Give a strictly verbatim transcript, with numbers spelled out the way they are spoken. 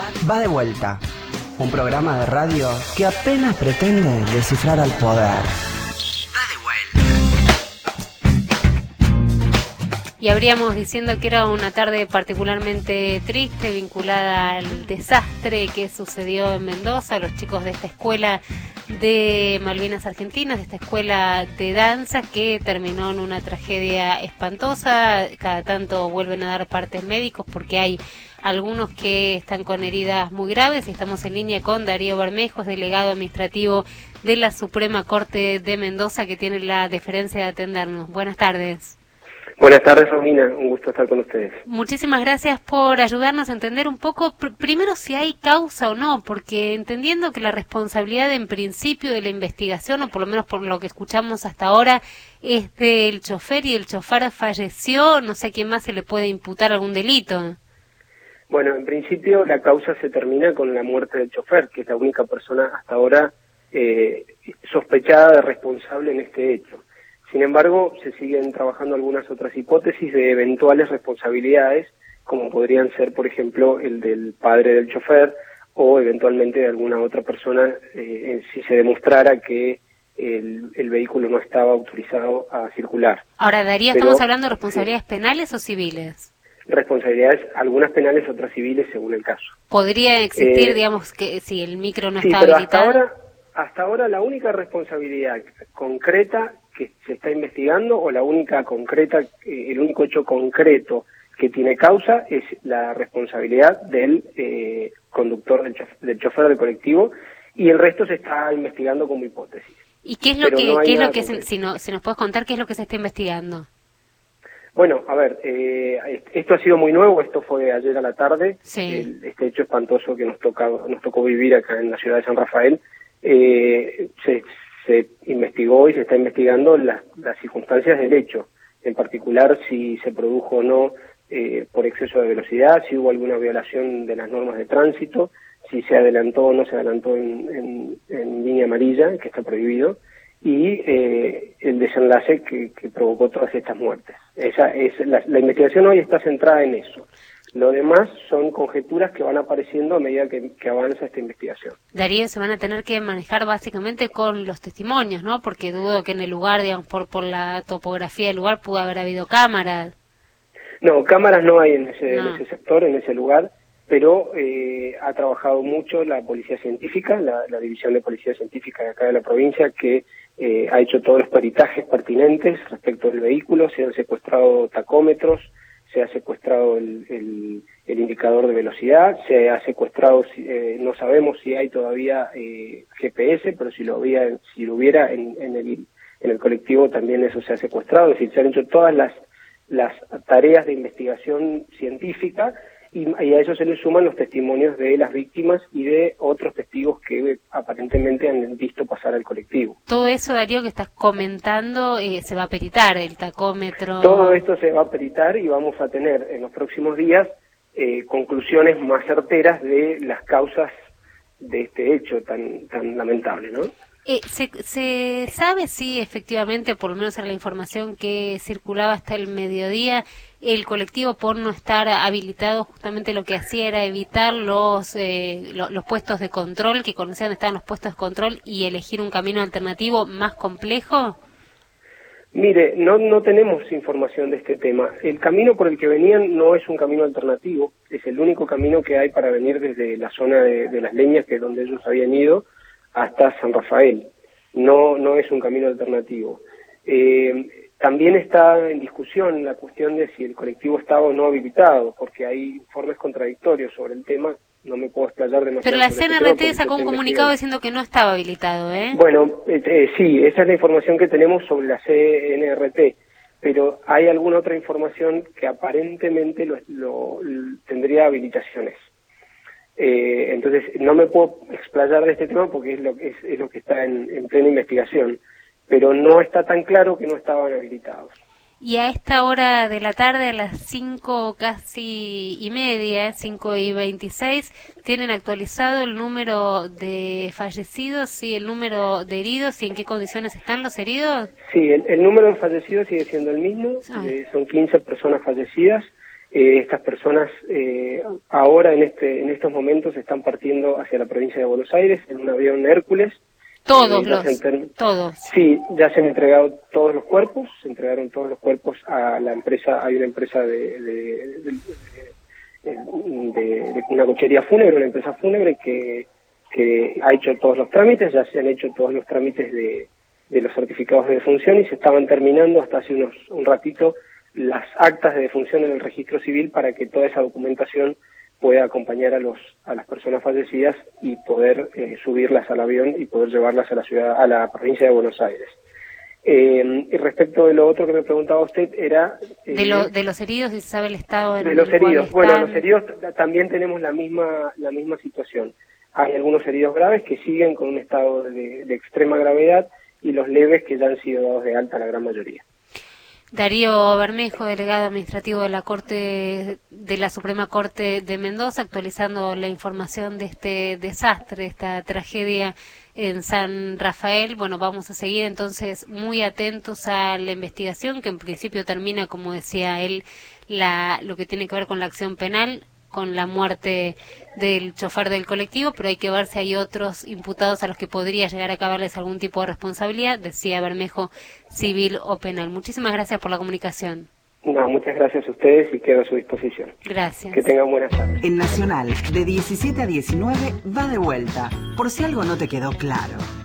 Va de vuelta, un programa de radio que apenas pretende descifrar al poder. Va de vuelta. Y habríamos diciendo que era una tarde particularmente triste, vinculada al desastre que sucedió en Mendoza. Los chicos de esta escuela de Malvinas Argentinas, de esta escuela de danza, que terminó en una tragedia espantosa. Cada tanto vuelven a dar partes médicos porque hay algunos que están con heridas muy graves. Y estamos en línea con Darío Bermejo, delegado administrativo de la Suprema Corte de Mendoza, que tiene la deferencia de atendernos. Buenas tardes. Buenas tardes, Romina, un gusto estar con ustedes. Muchísimas gracias por ayudarnos a entender un poco, pr- primero si hay causa o no, porque entendiendo que la responsabilidad en principio de la investigación, o por lo menos por lo que escuchamos hasta ahora, es del chofer, y el chofer falleció, no sé a quién más se le puede imputar algún delito. Bueno, en principio la causa se termina con la muerte del chofer, que es la única persona hasta ahora eh, sospechada de responsable en este hecho. Sin embargo, se siguen trabajando algunas otras hipótesis de eventuales responsabilidades, como podrían ser, por ejemplo, el del padre del chofer o eventualmente de alguna otra persona, eh, si se demostrara que el, el vehículo no estaba autorizado a circular. Ahora, Darío, Pero, ¿estamos hablando de responsabilidades sí, penales o civiles? Responsabilidades, algunas penales, otras civiles, según el caso. ¿Podría existir, Eh, digamos, que si el micro no sí, está pero habilitado? hasta ahora, hasta ahora la única responsabilidad concreta que se está investigando, o la única concreta, eh, el único hecho concreto que tiene causa, es la responsabilidad del eh, conductor, del chofer, del chofer del colectivo, y el resto se está investigando como hipótesis. ¿Y qué es lo Pero que, no hay qué es lo nada que se, concreto. si, no, si nos puedes contar qué es lo que se está investigando? Bueno, a ver, eh, esto ha sido muy nuevo, esto fue ayer a la tarde, Sí. el, este hecho espantoso que nos toca, nos tocó vivir acá en la ciudad de San Rafael. eh, se, se investigó y se está investigando las, las circunstancias del hecho, en particular si se produjo o no eh, por exceso de velocidad, si hubo alguna violación de las normas de tránsito, si se adelantó o no se adelantó en, en, en línea amarilla, que está prohibido, y eh, el desenlace que, que provocó todas estas muertes. Esa es la, la investigación hoy está centrada en eso. Lo demás son conjeturas que van apareciendo a medida que, que avanza esta investigación. Darío, se van a tener que manejar básicamente con los testimonios, ¿no? Porque dudo que en el lugar, digamos, por, por la topografía del lugar, pudo haber habido cámaras. No, cámaras no hay en ese, No. en ese sector, en ese lugar, pero eh, ha trabajado mucho la Policía Científica, la, la División de Policía Científica de acá de la provincia, que eh, ha hecho todos los peritajes pertinentes respecto del vehículo. Se han secuestrado tacómetros, se ha secuestrado el, el, el indicador de velocidad, se ha secuestrado, eh, no sabemos si hay todavía eh, G P S, pero si lo, había, si lo hubiera en, en, el, en el colectivo también eso se ha secuestrado. Es decir, se han hecho todas las, las tareas de investigación científica, y, y a eso se le suman los testimonios de las víctimas y de otros testigos que aparentemente han visto pasar al colectivo. Todo eso, Darío, que estás comentando, eh, se va a peritar, el tacómetro. Todo esto se va a peritar y vamos a tener en los próximos días eh, conclusiones más certeras de las causas de este hecho tan tan lamentable, ¿no? Eh, se, ¿Se sabe si efectivamente, por lo menos en la información que circulaba hasta el mediodía, el colectivo, por no estar habilitado, justamente lo que hacía era evitar los eh, lo, los puestos de control, que conocían estaban los puestos de control, y elegir un camino alternativo más complejo? Mire, no no tenemos información de este tema. El camino por el que venían no es un camino alternativo, es el único camino que hay para venir desde la zona de, de Las Leñas, que es donde ellos habían ido, hasta San Rafael. No no es un camino alternativo. Eh, también está en discusión la cuestión de si el colectivo estaba o no habilitado, porque hay informes contradictorios sobre el tema. No me puedo explayar demasiado. Pero la sobre C N este R tema T porque sacó se un está comunicado investigando. diciendo que no estaba habilitado, ¿eh? Bueno, eh, eh, sí, esa es la información que tenemos sobre la C N R T, pero hay alguna otra información que aparentemente lo, lo, lo- tendría habilitaciones. Eh, entonces, no me puedo explayar de este tema porque es lo, es, es lo que está en, en plena investigación, pero no está tan claro que no estaban habilitados. Y a esta hora de la tarde, a las cinco casi y media, cinco y veintiséis, ¿tienen actualizado el número de fallecidos y el número de heridos y en qué condiciones están los heridos? Sí, el, el número de fallecidos sigue siendo el mismo, Ah. eh, son quince personas fallecidas. Eh, estas personas eh, ahora en este en estos momentos están partiendo hacia la provincia de Buenos Aires en un avión Hércules. Todos eh, los, inter... todos. Sí, ya se han entregado todos los cuerpos, se entregaron todos los cuerpos a la empresa, hay una empresa de, de, de, de, de, de una cochería fúnebre, una empresa fúnebre que, que ha hecho todos los trámites, ya se han hecho todos los trámites de, de los certificados de defunción y se estaban terminando hasta hace unos un ratito las actas de defunción en el registro civil para que toda esa documentación pueda acompañar a los a las personas fallecidas y poder eh, subirlas al avión y poder llevarlas a la ciudad, a la provincia de Buenos Aires. Eh, y respecto de lo otro que me preguntaba usted era eh, de, lo, de los heridos, si se sabe el estado en de los el cual heridos. están. Bueno, los heridos también tenemos la misma la misma situación. Hay algunos heridos graves que siguen con un estado de, de extrema gravedad y los leves que ya han sido dados de alta, la gran mayoría. Darío Bermejo, delegado administrativo de la Corte de la Suprema Corte de Mendoza, actualizando la información de este desastre, esta tragedia en San Rafael. Bueno, vamos a seguir entonces muy atentos a la investigación, que en principio termina, como decía él, la, lo que tiene que ver con la acción penal, con la muerte del chofer del colectivo, pero hay que ver si hay otros imputados a los que podría llegar a caberles algún tipo de responsabilidad, decía Bermejo, civil o penal. Muchísimas gracias por la comunicación. No, muchas gracias a ustedes y quedo a su disposición. Gracias. Que tengan buenas tardes. En Nacional, de diecisiete a diecinueve, va de vuelta, por si algo no te quedó claro.